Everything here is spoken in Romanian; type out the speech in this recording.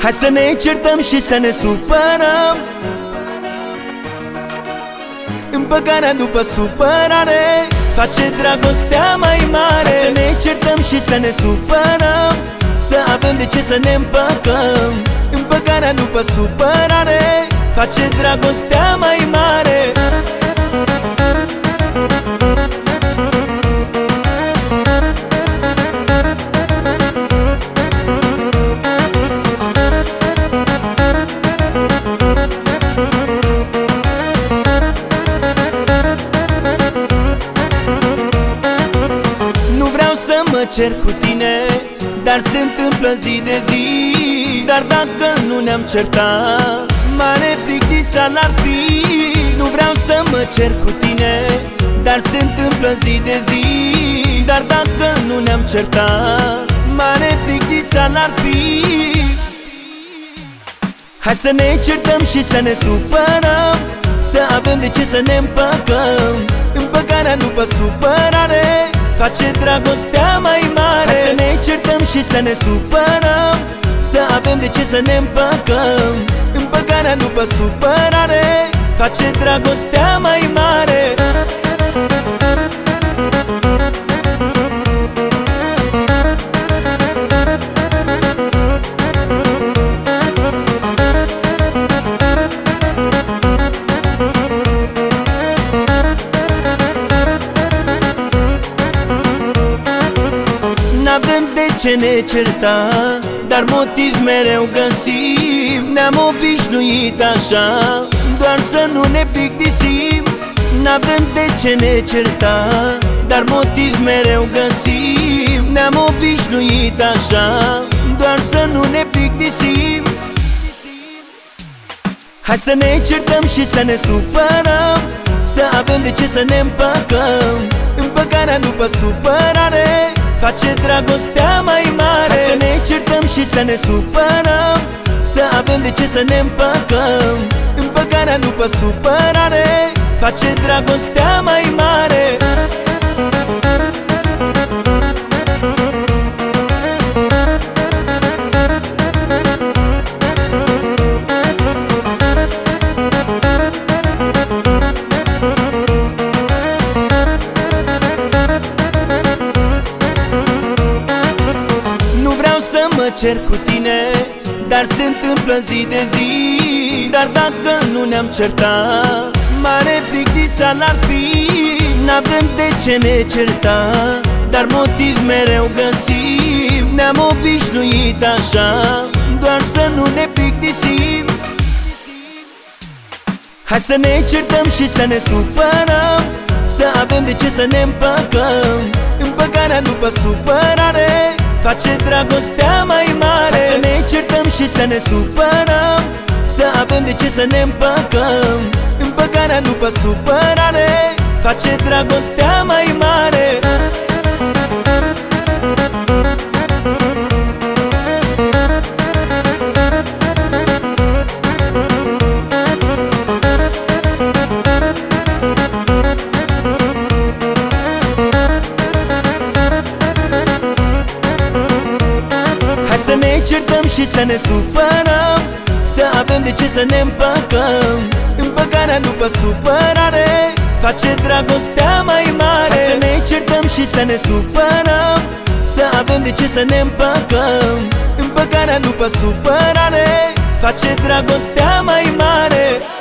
Hai să ne certăm și să ne supărăm, împăcarea după supărare face dragostea mai mare. Hai să ne certăm și să ne supărăm, să avem de ce să ne împăcăm. Împăcarea după supărare face dragostea mai mare. Mă cer cu tine, dar se întâmplă zi de zi. Dar dacă nu ne-am certat, mare plictiseală ar fi. Nu vreau să mă cer cu tine, dar se întâmplă zi de zi. Dar dacă nu ne-am certat, mare plictiseală ar fi. Hai să ne certăm și să ne supărăm, să avem de ce să ne împăcăm. Împăcarea după supărare face dragostea mai mare. Hai să ne certăm și să ne supărăm, să avem de ce să ne împăcăm. Împăcarea după supărare face dragostea mai mare. N-avem de ce ne certa, dar motiv mereu găsim. Ne-am obișnuit așa, doar să nu ne plictisim. N-avem de ce ne certa, dar motiv mereu găsim. Ne-am obișnuit așa, doar să nu ne plictisim. Hai să ne certăm și să ne supărăm, să avem de ce să ne împăcăm. Împăcarea după supărare face dragostea mai mare. Hai să ne certăm și să ne supărăm, să avem de ce să ne împăcăm. Împăcarea după supărare face dragostea mai mare. Mă cer cu tine, dar se întâmplă zi de zi. Dar dacă nu ne-am certat, mare plictiseală ar fi. N-avem de ce ne certa, dar motiv mereu găsim. Ne-am obișnuit așa, doar să nu ne plictisim. Hai să ne certăm și să ne supărăm, să avem de ce să ne împăcăm. Împăcarea după supărare face dragostea mai mare. Hai să ne certăm și să ne supărăm, să avem de ce să ne împăcăm. Împăcarea după supărare face dragostea mai mare. Să ne certăm și să ne supărăm, să avem de ce să ne împăcăm. Împăcarea după supărare face dragostea mai mare. Hai să ne certăm și să ne supărăm, să avem de ce să ne împăcăm. Împăcarea după supărare face dragostea mai mare.